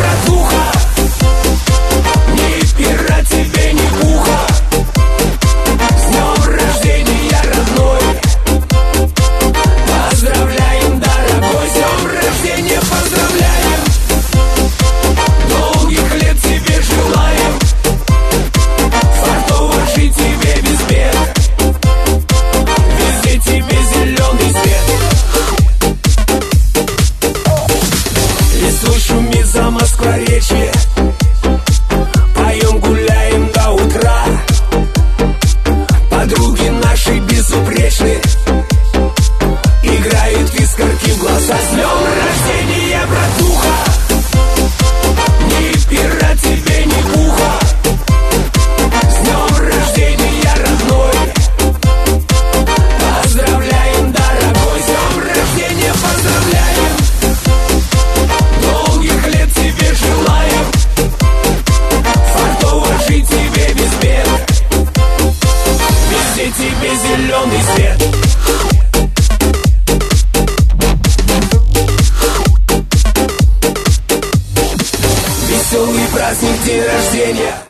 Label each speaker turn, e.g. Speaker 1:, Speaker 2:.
Speaker 1: братуха, ни пера тебе, ни пуха. С днем рождения, родной, поздравляем, дорогой. С днем рождения поздравляем, долгих лет тебе желаем, фартово жить тебе без бед, везде тебе зеленый свет. Листвой шумит за Москворечье, поем, гуляем до утра. Подруги наши безупречны, играют искорки в глаза. С днем рождения, братуха, ни пера тебе, ни пуха. С днем рождения, родной, поздравляем, дорогой. С днем рождения поздравляем, долгих лет тебе желаем, фартово жить тебе без бед, везде тебе зеленый свет. Веселый праздник, день рождения.